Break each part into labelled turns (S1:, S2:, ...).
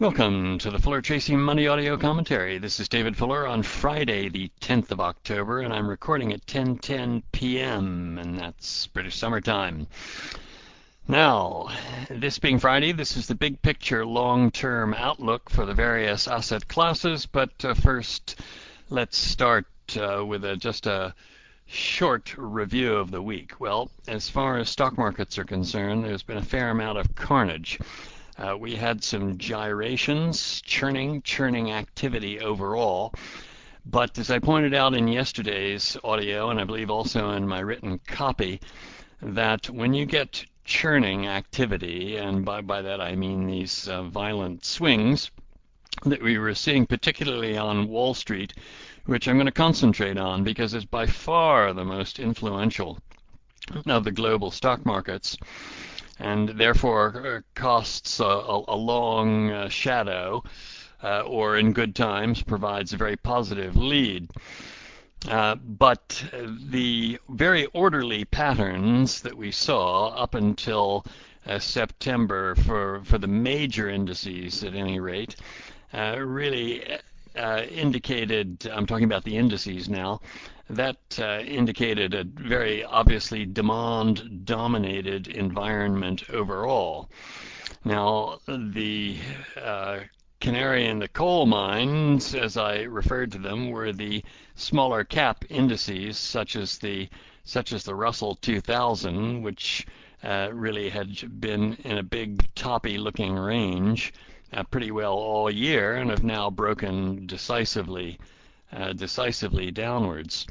S1: Welcome to the Fuller Tracy Money Audio Commentary. This is David Fuller on Friday, the 10th of October, and I'm recording at 10:10 p.m., and that's British Summer Time. Now, this being Friday, this is the big picture long-term outlook for the various asset classes, but first, let's start with just a short review of the week. Well, as far as stock markets are concerned, there's been a fair amount of carnage. We had some gyrations, churning activity overall. But as I pointed out in yesterday's audio, and I believe also in my written copy, that when you get churning activity, and by that I mean these violent swings that we were seeing particularly on Wall Street, which I'm going to concentrate on because it's by far the most influential of the global stock markets, and therefore casts a long shadow, or in good times provides a very positive lead. But the very orderly patterns that we saw up until September for the major indices at any rate really indicated, I'm talking about the indices now, that indicated a very obviously demand-dominated environment overall. Now, the canary in the coal mines, as I referred to them, were the smaller cap indices, such as the Russell 2000, which really had been in a big toppy-looking range pretty well all year, and have now broken decisively downwards.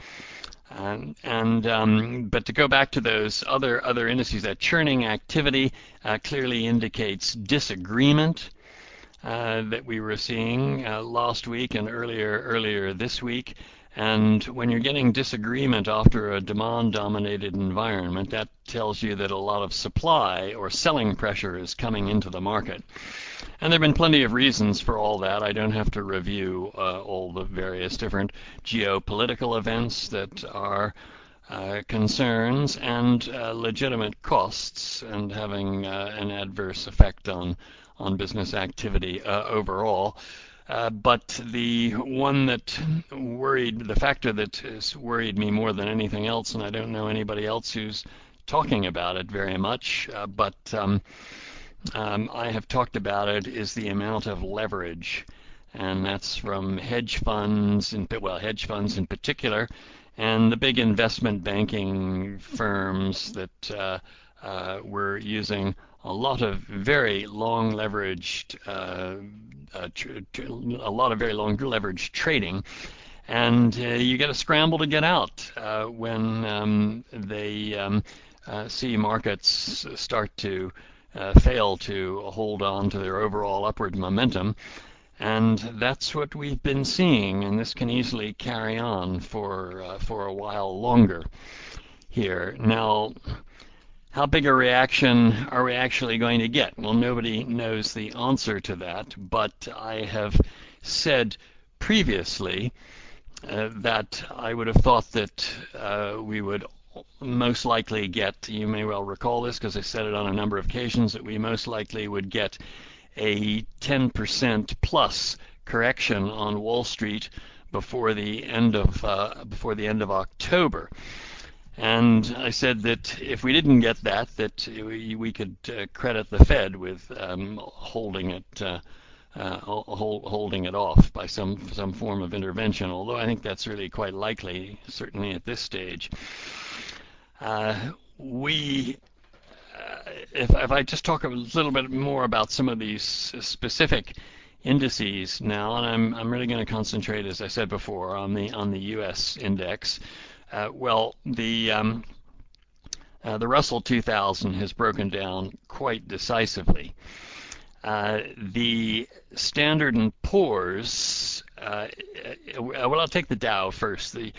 S1: But to go back to those other indices, that churning activity clearly indicates disagreement that we were seeing last week and earlier this week. And when you're getting disagreement after a demand-dominated environment, that tells you that a lot of supply or selling pressure is coming into the market. And there have been plenty of reasons for all that. I don't have to review all the various different geopolitical events that are concerns and legitimate costs and having an adverse effect on business activity overall. But the factor that has worried me more than anything else, and I don't know anybody else who's talking about it very much, but I have talked about it, is the amount of leverage, and that's from hedge funds in particular, and the big investment banking firms that were using a lot of very long leveraged trading, and you got to scramble to get out when they see markets start to fail to hold on to their overall upward momentum. And that's what we've been seeing, and this can easily carry on for a while longer here. Now, how big a reaction are we actually going to get? Well, nobody knows the answer to that, but I have said previously that I would have thought that we would most likely get, you may well recall this because I said it on a number of occasions, that we most likely would get a 10% plus correction on Wall Street before the end of October. And I said that if we didn't get that we could credit the Fed with holding it off by some form of intervention. Although I think that's really quite likely, certainly at this stage. If I just talk a little bit more about some of these specific indices now, and I'm really going to concentrate, as I said before, on the U.S. index. The Russell 2000 has broken down quite decisively. The Standard & Poor's, I'll take the Dow first. The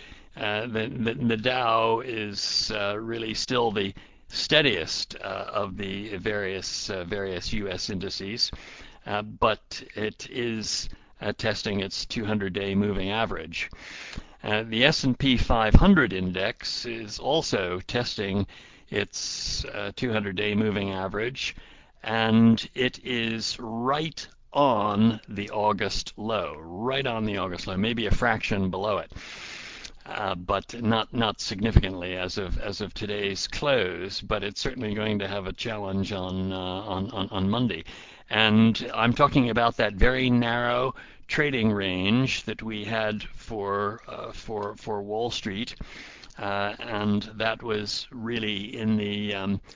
S1: Dow is really still the steadiest of the various U.S. indices, but it is testing its 200-day moving average. The S&P 500 index is also testing its 200-day moving average, and it is right on the August low, right on the August low, maybe a fraction below it. But not significantly as of today's close. But it's certainly going to have a challenge on Monday, and I'm talking about that very narrow trading range that we had for Wall Street, and that was really in the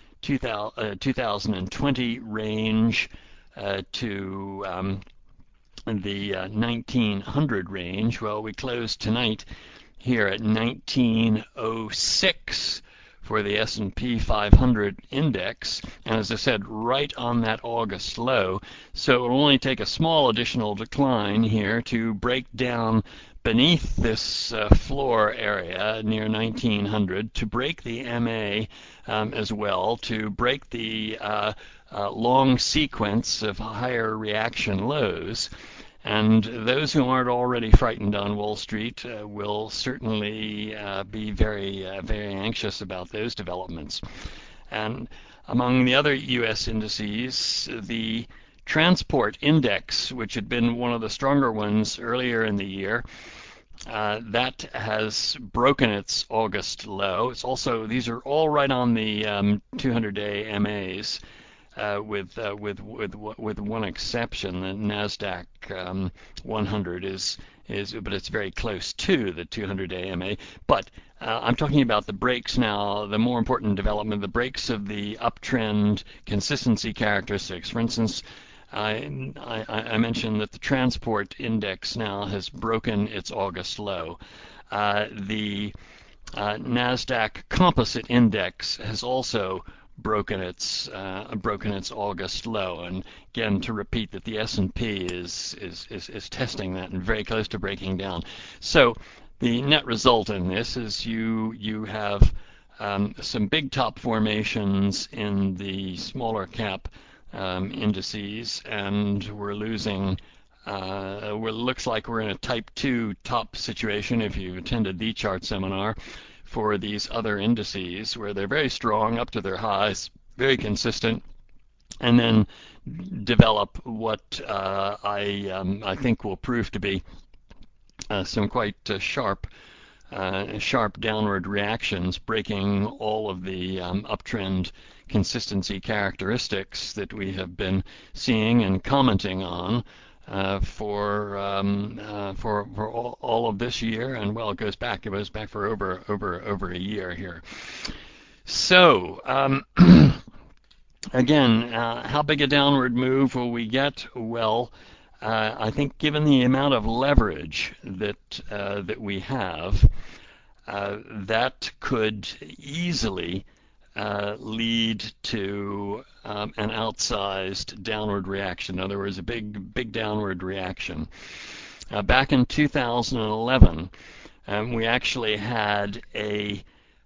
S1: 2020 range to the 1900 range. Well, we closed tonight here at 1906 for the S&P 500 index, and as I said, right on that August low. So it will only take a small additional decline here to break down beneath this floor area near 1900, to break the MA as well, to break the long sequence of higher reaction lows. And those who aren't already frightened on Wall Street will certainly be very anxious about those developments. And among the other U.S. indices, the transport index, which had been one of the stronger ones earlier in the year, that has broken its August low. It's also, these are all right on the 200-day MAs. With one exception, the Nasdaq 100 is, but it's very close to the 200-day MA. But I'm talking about the breaks now, the more important development, the breaks of the uptrend consistency characteristics. For instance, I mentioned that the transport index now has broken its August low. The Nasdaq Composite Index has also broken its August low, and again to repeat that the S&P is testing that and very close to breaking down. So the net result in this is you have some big top formations in the smaller cap indices, and we're losing. Looks like we're in a type 2 top situation if you attended the chart seminar, for these other indices where they're very strong up to their highs, very consistent, and then develop what I think will prove to be some quite sharp downward reactions, breaking all of the uptrend consistency characteristics that we have been seeing and commenting on for all of this year, and well, it goes back for over a year here. So again, how big a downward move will we get? Well, I think given the amount of leverage that we have, that could easily lead to an outsized downward reaction. In other words, a big downward reaction. Back in 2011, we actually had a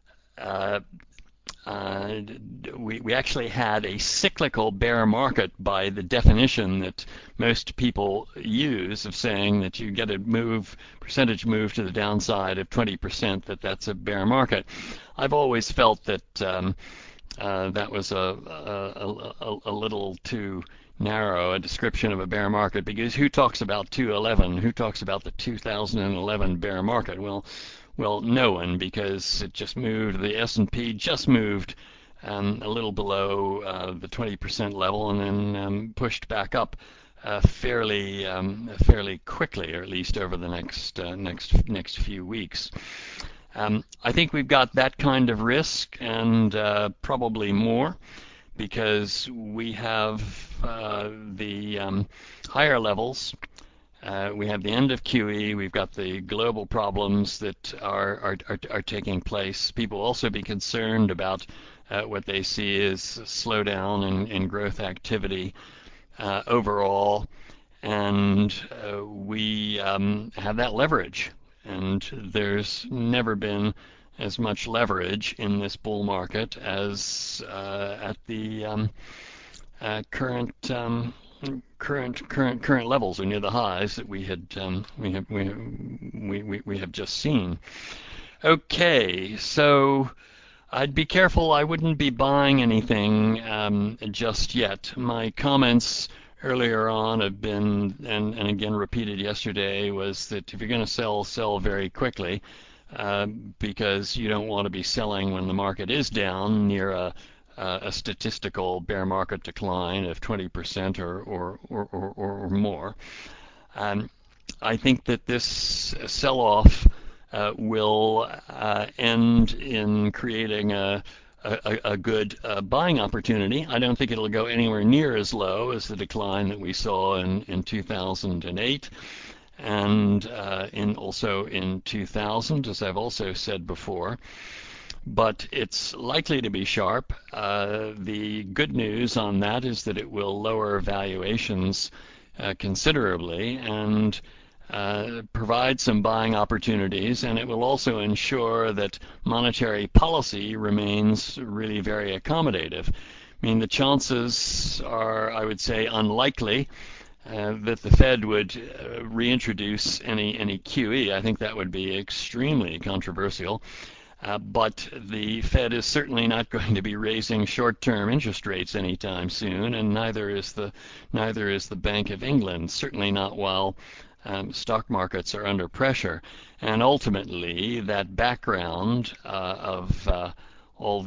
S1: we actually had a cyclical bear market by the definition that most people use of saying that you get a percentage move to the downside of 20%, that's a bear market. I've always felt that that was a little too narrow a description of a bear market, because who talks about 2011? Who talks about the 2011 bear market? Well, no one, because it just moved. The S&P just moved a little below the 20% level, and then pushed back up fairly quickly, or at least over the next few weeks. I think we've got that kind of risk, and probably more, because we have the higher levels. We have the end of QE. We've got the global problems that are taking place. People also be concerned about what they see as a slowdown in growth activity overall, and we have that leverage. And there's never been as much leverage in this bull market as at the current levels, or near the highs that we have just seen. Okay, so I'd be careful. I wouldn't be buying anything just yet. My comments earlier on have been, and again repeated yesterday, was that if you're going to sell, sell very quickly, uh, because you don't want to be selling when the market is down near a statistical bear market decline of 20% or more. Um, I think that this sell-off will end in creating a good buying opportunity. I don't think it'll go anywhere near as low as the decline that we saw in 2008 and also in 2000, as I've also said before. But it's likely to be sharp. The good news on that is that it will lower valuations considerably and provide some buying opportunities, and it will also ensure that monetary policy remains really very accommodative. I mean, the chances are, I would say, unlikely that the Fed would reintroduce any QE. I think that would be extremely controversial. But the Fed is certainly not going to be raising short-term interest rates anytime soon, and neither is the Bank of England. Certainly not while stock markets are under pressure. And ultimately, that background of all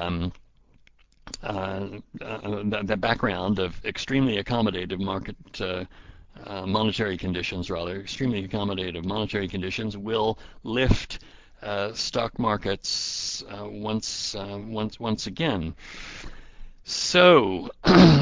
S1: the background of extremely accommodative monetary conditions, rather extremely accommodative monetary conditions, will lift stock markets once again. So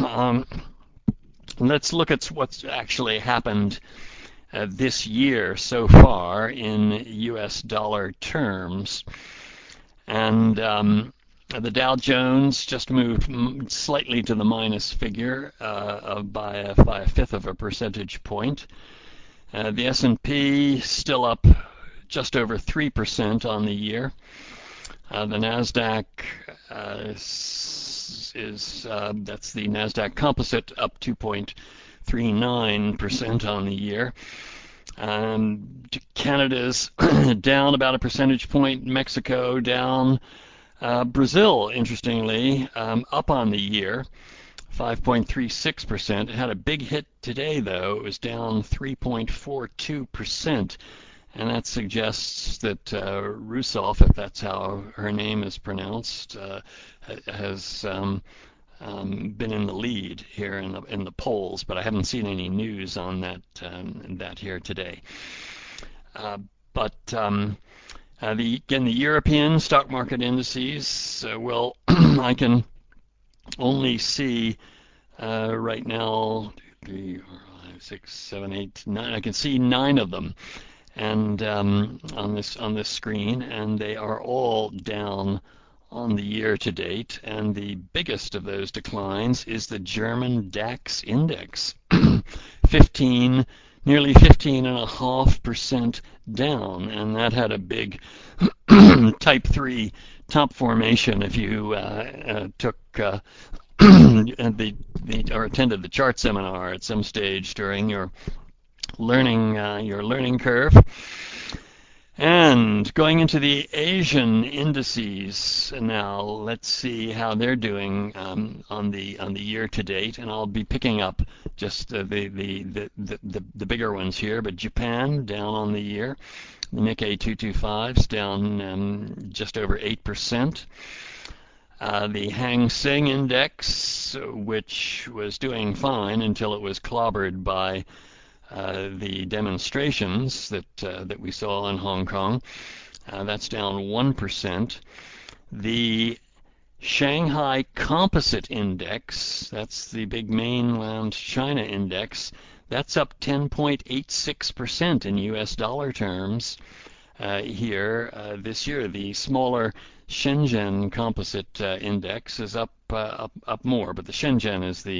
S1: let's look at what's actually happened this year so far in U.S. dollar terms. And the Dow Jones just moved slightly to the minus figure by a fifth of a percentage point. The S&P still up just over 3% on the year. The Nasdaq that's the Nasdaq Composite, up 2.39% on the year. Canada's down about a percentage point. Mexico down. Brazil, interestingly, up on the year, 5.36%. It had a big hit today, though. It was down 3.42%. And that suggests that Rousseff, if that's how her name is pronounced, has been in the lead here in the polls, but I haven't seen any news on that here today. The European stock market indices, well, I can only see right now 3, 4, 5, 6, 7, 8, 9. I can see 9 of them, and on this screen, and they are all down on the year to date. And the biggest of those declines is the German DAX index, nearly 15.5% down, and that had a big Type 3 top formation if you took or attended the chart seminar at some stage during your learning curve. And going into the Asian indices now, let's see how they're doing on the year to date, and I'll be picking up just the bigger ones here. But Japan down on the year, the Nikkei 225's down just over 8%. The Hang Seng Index, which was doing fine until it was clobbered by the demonstrations that we saw in Hong Kong, that's down 1%. The Shanghai Composite Index, that's the big mainland China index, that's up 10.86% in US dollar terms here this year. The smaller Shenzhen Composite Index is up more, but the Shenzhen is the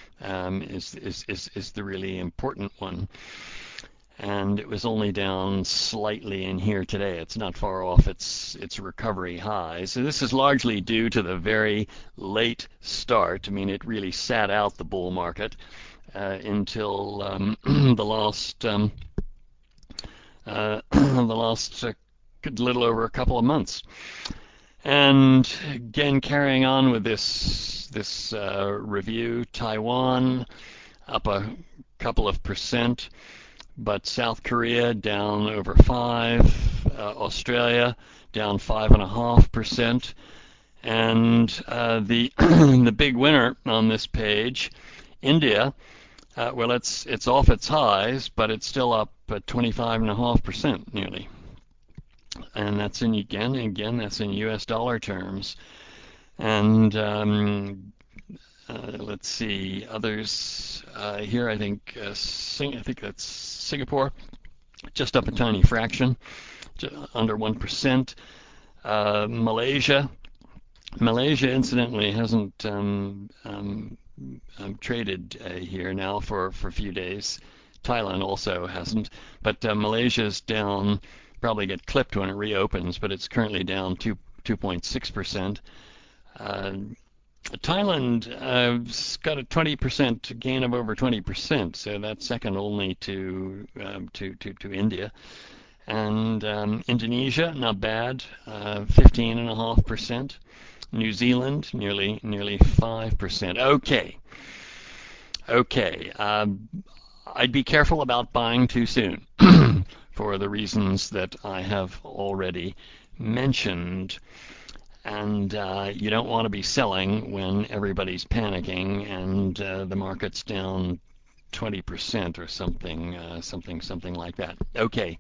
S1: really important one, and it was only down slightly in here today. It's not far off its recovery high. So this is largely due to the very late start. I mean, it really sat out the bull market until the last little over a couple of months. And again, carrying on with this review, Taiwan up a couple of percent, but South Korea down over 5, Australia down 5.5%, and the the big winner on this page, India. Well, it's off its highs, but it's still up at 25.5% nearly, and that's in again that's in U.S. dollar terms. And let's see others here. I think that's Singapore, just up a tiny fraction, under 1%. Malaysia. Malaysia, incidentally, hasn't traded here now for a few days. Thailand also hasn't, but Malaysia's down. Probably get clipped when it reopens, but it's currently down 2.6%. Thailand got a 20% gain of over 20%, so that's second only to India. And Indonesia, not bad, 15.5%. New Zealand, nearly 5%. Okay. I'd be careful about buying too soon for the reasons that I have already mentioned. And you don't want to be selling when everybody's panicking and the market's down 20% or something like that. Okay.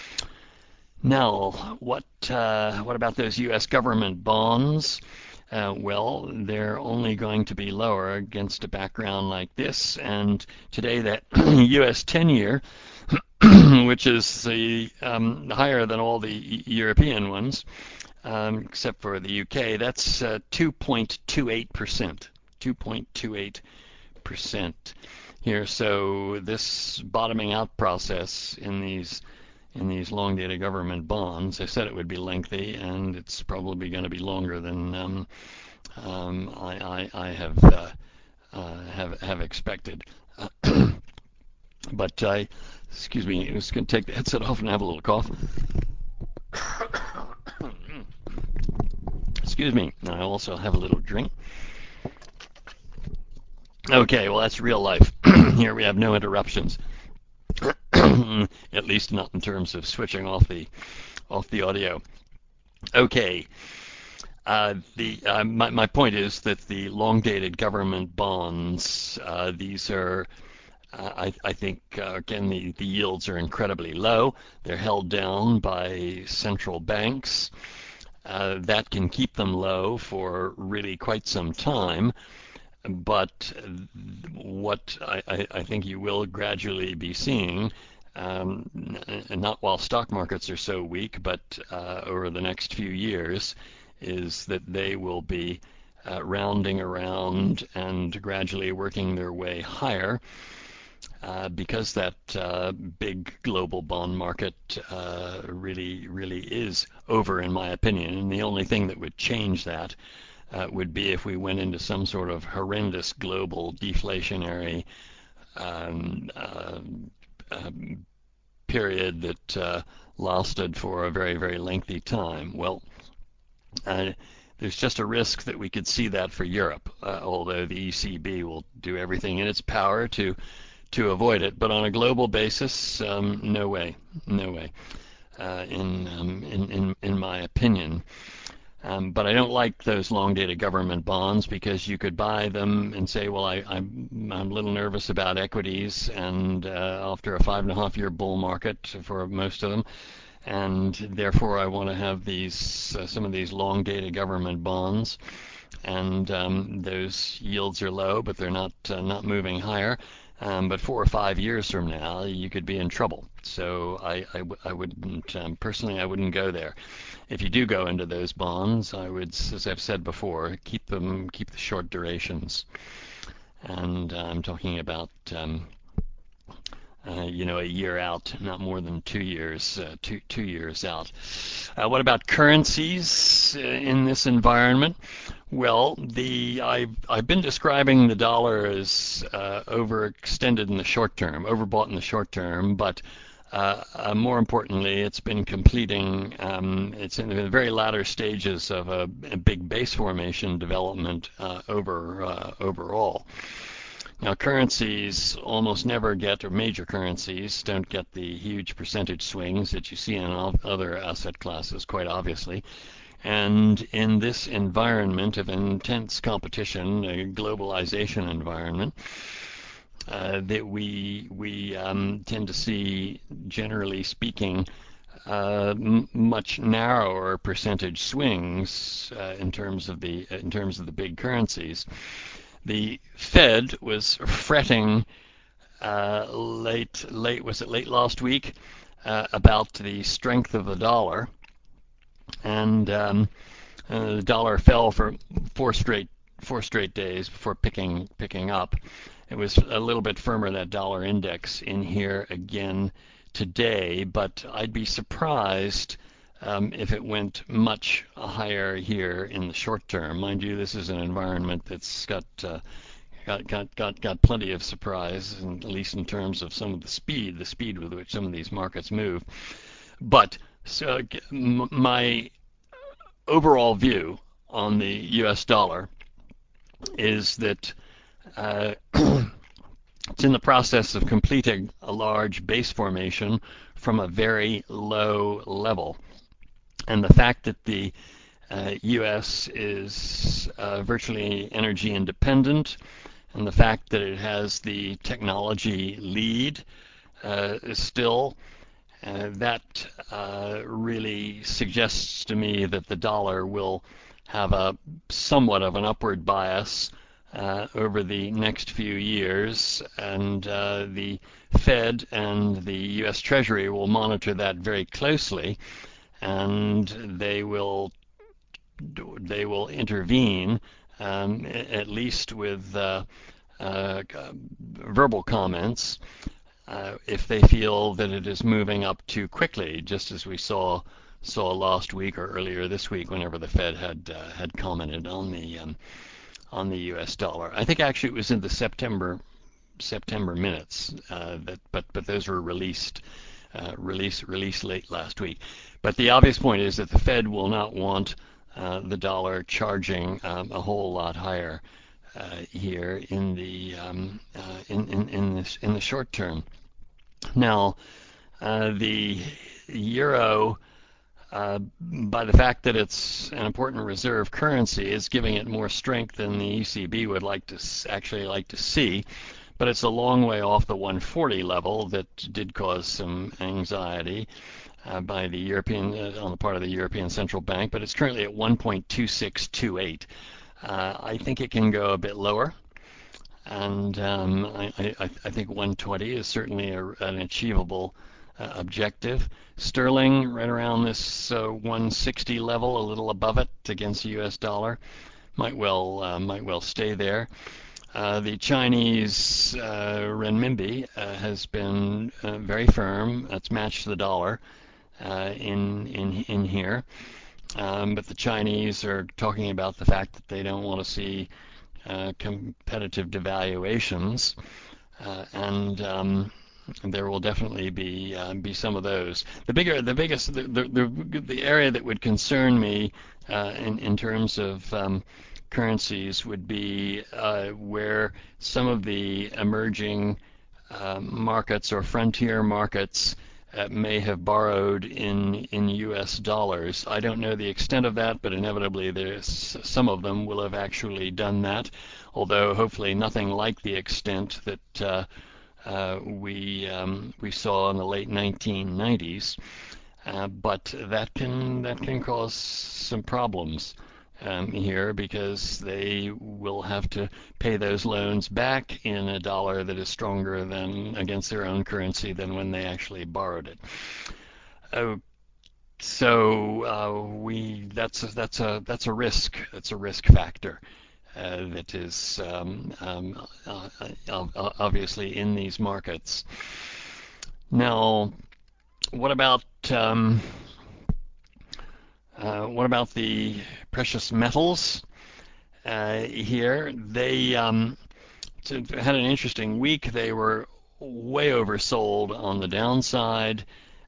S1: Now, what about those U.S. government bonds? Well, they're only going to be lower against a background like this. And today, that U.S. 10-year, which is the higher than all the European ones, except for the UK, that's 2.28%. 2.28% here. So this bottoming out process in these long-dated government bonds, I said it would be lengthy, and it's probably going to be longer than I have expected. But excuse me, I'm just going to take the headset off and have a little cough. Excuse me. I also have a little drink. Okay, well that's real life. Here we have no interruptions. At least not in terms of switching off the audio. Okay. My point is that the long-dated government bonds, these are, I think, again, the yields are incredibly low. They're held down by central banks. That can keep them low for really quite some time. But what I think you will gradually be seeing, not while stock markets are so weak, but over the next few years, is that they will be rounding around and gradually working their way higher, because that big global bond market really is over, in my opinion. And the only thing that would change that would be if we went into some sort of horrendous global deflationary period that lasted for a very, very lengthy time. Well, there's just a risk that we could see that for Europe, although the ECB will do everything in its power to avoid it. But on a global basis, no way, in my opinion. But I don't like those long-dated government bonds because you could buy them and say, well, I'm a little nervous about equities, and after a 5.5-year bull market for most of them, and therefore I want to have these some of these long-dated government bonds, and those yields are low, but they're not moving higher. But 4 or 5 years from now, you could be in trouble. So I wouldn't, personally, I wouldn't go there. If you do go into those bonds, I would, as I've said before, keep the short durations. And I'm talking about, a year out, not more than 2 years, 2 years out. What about currencies in this environment? Well, I've been describing the dollar as overextended in the short term, overbought in the short term, but more importantly, it's been completing. It's in the very latter stages of a big base formation development overall. Now, currencies almost never get, or major currencies don't get the huge percentage swings that you see in other asset classes, quite obviously. And in this environment of intense competition, a globalization environment, that we tend to see, generally speaking, much narrower percentage swings in terms of the big currencies. The Fed was fretting late last week about the strength of the dollar, and the dollar fell for four straight days before picking up. It was a little bit firmer, that dollar index, in here again today, but I'd be surprised if it went much higher here in the short term. Mind you, this is an environment that's got plenty of surprise, at least in terms of some of the speed with which some of these markets move. But so my overall view on the U.S. dollar is that it's in the process of completing a large base formation from a very low level. And the fact that the U.S. is virtually energy independent, and the fact that it has the technology lead still, that really suggests to me that the dollar will have a somewhat of an upward bias over the next few years, and the Fed and the U.S. Treasury will monitor that very closely, and they will intervene, at least with verbal comments, if they feel that it is moving up too quickly, just as we saw last week or earlier this week, whenever the Fed had commented on the U.S. dollar. I think actually it was in the September minutes, but those were released late last week. But the obvious point is that the Fed will not want the dollar charging a whole lot higher here in the short term. Now, the euro, by the fact that it's an important reserve currency, is giving it more strength than the ECB would actually like to see. But it's a long way off the 140 level that did cause some anxiety by the European on the part of the European Central Bank. But it's currently at 1.2628. I think it can go a bit lower, and I think 120 is certainly an achievable objective. Sterling right around this 160 level, a little above it against the U.S. dollar, might well stay there. The Chinese renminbi has been very firm. That's matched the dollar in here. But the Chinese are talking about the fact that they don't want to see competitive devaluations, and there will definitely be some of those. The area that would concern me in terms of currencies would be where some of the emerging markets or frontier markets may have borrowed in U.S. dollars. I don't know the extent of that, but inevitably some of them will have actually done that, although hopefully nothing like the extent that we saw in the late 1990s. But that can cause some problems here, because they will have to pay those loans back in a dollar that is stronger than against their own currency than when they actually borrowed it. That's a risk. That's a risk factor that is obviously in these markets. Now, what about the precious metals here? They had an interesting week. They were way oversold on the downside.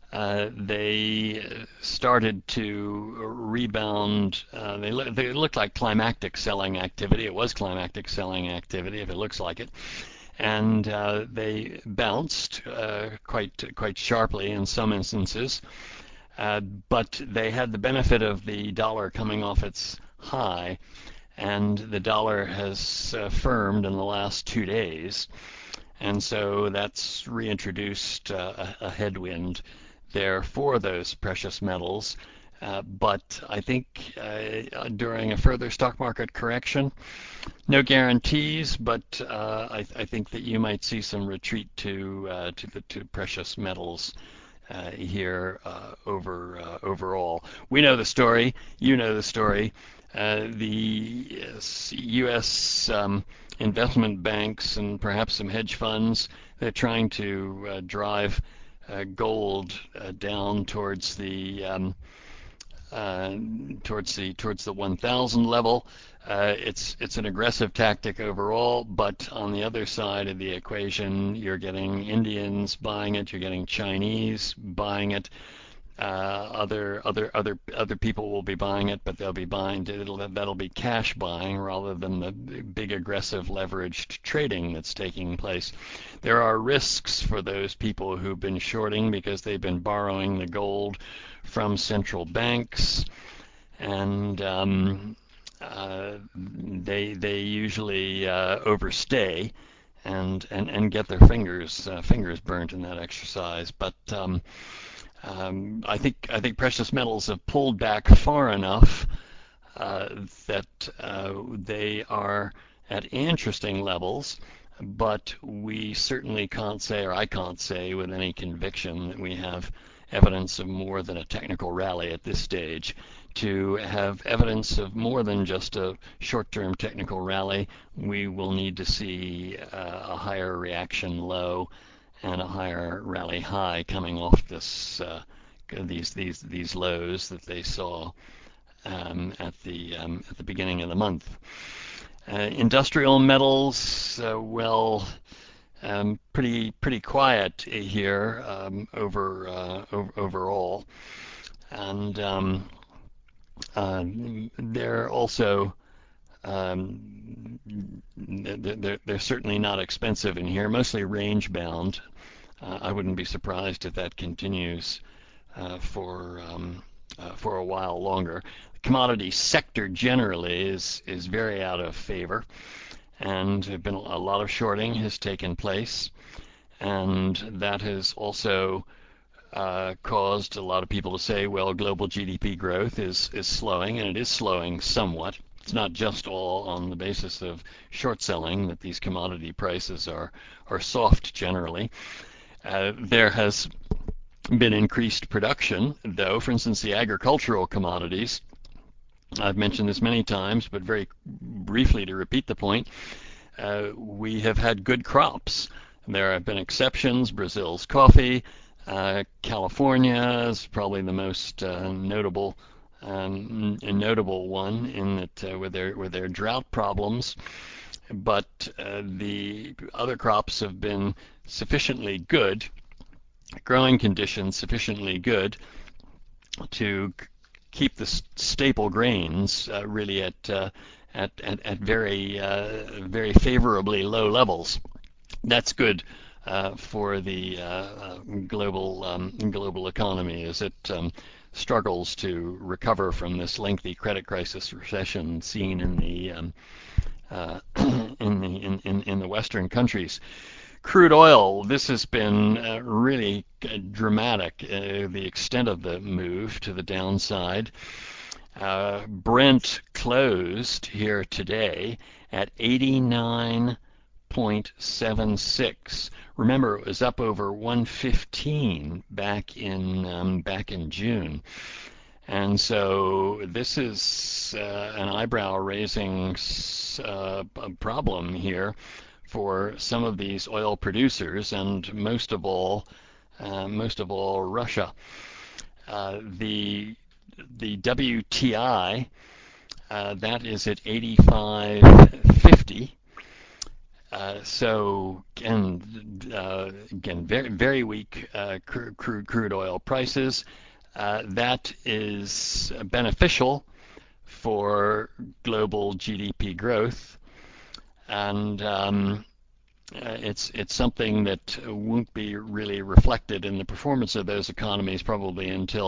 S1: They started to rebound. They looked like climactic selling activity. It was climactic selling activity, if it looks like it. and they bounced quite sharply in some instances. But they had the benefit of the dollar coming off its high, and the dollar has firmed in the last 2 days, and so that's reintroduced a headwind there for those precious metals. But I think during a further stock market correction, no guarantees, but I think that you might see some retreat to precious metals here overall. We know the story. You know the story. The U.S. Investment banks and perhaps some hedge funds, they're trying to drive gold down towards the 1,000 level. It's an aggressive tactic overall, but on the other side of the equation, you're getting Indians buying it, you're getting Chinese buying it. Other people will be buying it, but they'll be buying that'll be cash buying rather than the big aggressive leveraged trading that's taking place. There are risks for those people who've been shorting because they've been borrowing the gold from central banks, and they usually overstay and get their fingers burnt in that exercise. But I think precious metals have pulled back far enough that they are at interesting levels, but we certainly can't say, or I can't say with any conviction, that we have evidence of more than a technical rally at this stage. To have evidence of more than just a short-term technical rally, we will need to see a higher reaction low and a higher rally high coming off these lows that they saw at the beginning of the month. Industrial metals, pretty quiet here overall, and they're also they're certainly not expensive in here, mostly range bound. I wouldn't be surprised if that continues for a while longer. The commodity sector generally is very out of favor, and been a lot of shorting has taken place, and that has also caused a lot of people to say, well, global GDP growth is slowing, and it is slowing somewhat. It's not just all on the basis of short selling that these commodity prices are soft generally. There has been increased production, though. For instance, the agricultural commodities, I've mentioned this many times, but very briefly to repeat the point, we have had good crops. There have been exceptions. Brazil's coffee, California is probably the most notable one in that with their drought problems. But the other crops have been sufficiently good, growing conditions sufficiently good to keep the staple grains really at very favorably low levels. That's good for the global economy as it struggles to recover from this lengthy credit crisis recession seen in the Western countries. Crude oil, this has been really dramatic, the extent of the move to the downside. Brent closed here today at 89.76. Remember, it was up over 115 back in June. And so this is an eyebrow-raising problem here for some of these oil producers, and most of all Russia. The WTI that is at 85.50. So again, very weak crude oil prices. That is beneficial for global GDP growth, and it's something that won't be really reflected in the performance of those economies probably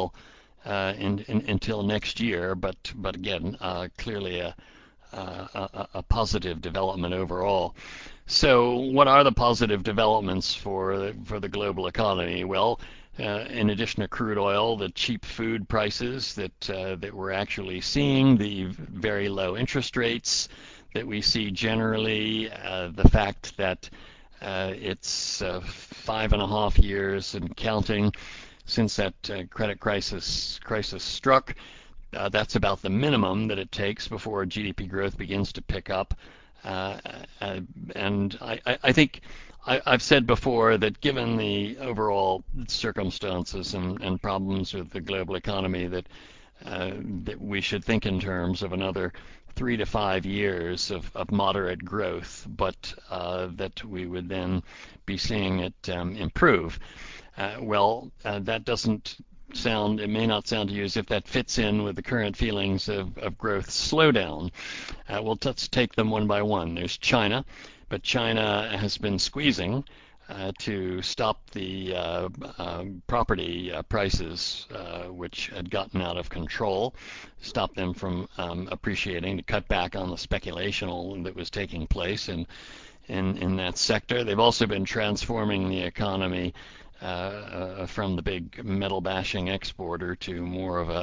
S1: until next year. But again, clearly a positive development overall. So, what are the positive developments for the global economy? Well, in addition to crude oil, the cheap food prices that we're actually seeing, the very low interest rates that we see generally, the fact that it's 5.5 years and counting since that credit crisis struck. That's about the minimum that it takes before GDP growth begins to pick up. Uh, and I think I've said before that given the overall circumstances and problems with the global economy, that we should think in terms of another 3 to 5 years of moderate growth, but that we would then be seeing it improve. That doesn't sound, it may not sound to you as if that fits in with the current feelings of growth slowdown. Well, let's take them one by one. There's China, but China has been squeezing to stop the property prices, which had gotten out of control, stop them from appreciating, to cut back on the speculation that was taking place in that sector. They've also been transforming the economy from the big metal bashing exporter to more of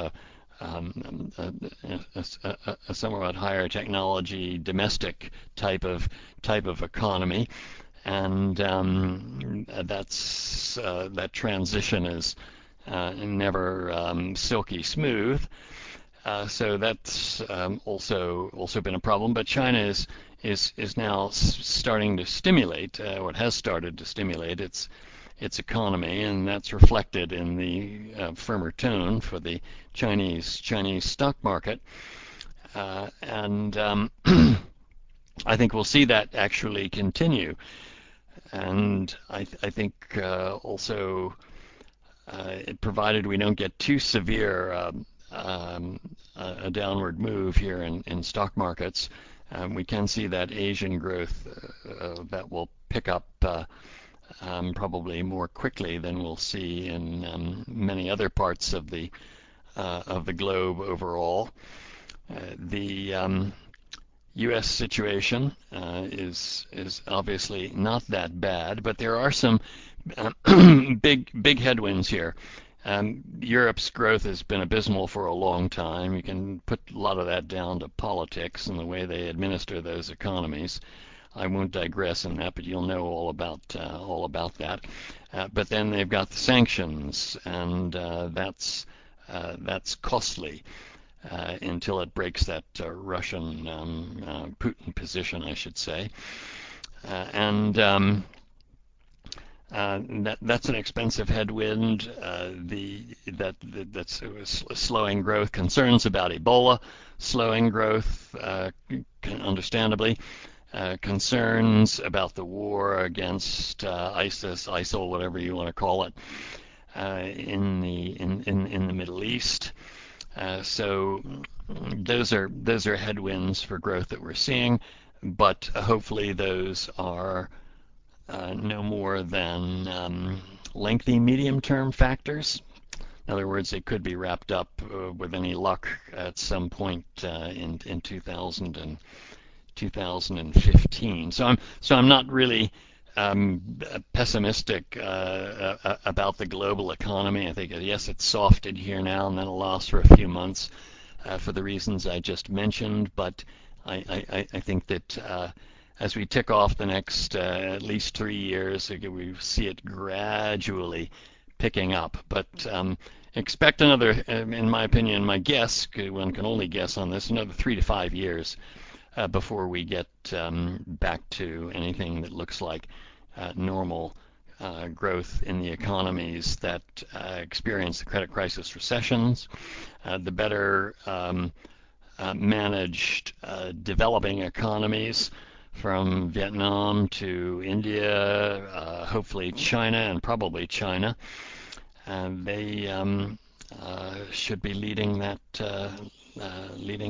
S1: a somewhat higher technology domestic type of economy, and that transition is never silky smooth. So that's also been a problem. But China is now starting to stimulate, or it has started to stimulate its economy, and that's reflected in the firmer tone for the Chinese stock market. And I think we'll see that actually continue. And I think also, provided we don't get too severe a downward move here in stock markets, we can see that Asian growth that will pick up probably more quickly than we'll see in many other parts of the globe overall. The U.S. situation is obviously not that bad, but there are some big headwinds here. Europe's growth has been abysmal for a long time. You can put a lot of that down to politics and the way they administer those economies. I won't digress in that, but you'll know all about that. But then they've got the sanctions, and that's costly until it breaks that Russian Putin position, I should say. And that's an expensive headwind. That's slowing growth. Concerns about Ebola slowing growth, understandably. Concerns about the war against ISIS, ISIL, whatever you want to call it, in the Middle East. So those are headwinds for growth that we're seeing, but hopefully those are no more than lengthy medium-term factors. In other words, they could be wrapped up with any luck at some point in 2015. So I'm not really pessimistic about the global economy. I think yes, it's softened here now, and then it'll last for a few months for the reasons I just mentioned. But I think that as we tick off the next at least 3 years, we see it gradually picking up. But expect another, in my opinion, my guess, one can only guess on this, another 3 to 5 years before we get back to anything that looks like normal growth in the economies that experience the credit crisis recessions. The better managed developing economies from Vietnam to India, hopefully China, and probably China, they should be leading that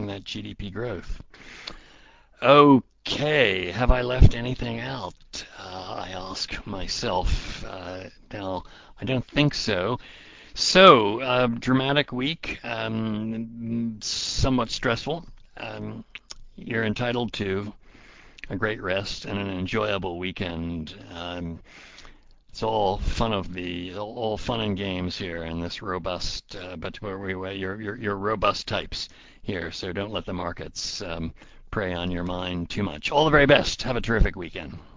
S1: GDP growth. Okay, have I left anything out? I ask myself. Now, I don't think so. So, dramatic week, somewhat stressful. Um, you're entitled to a great rest and an enjoyable weekend. It's all fun and games here in this robust, but you're robust types here, so don't let the markets prey on your mind too much. All the very best. Have a terrific weekend.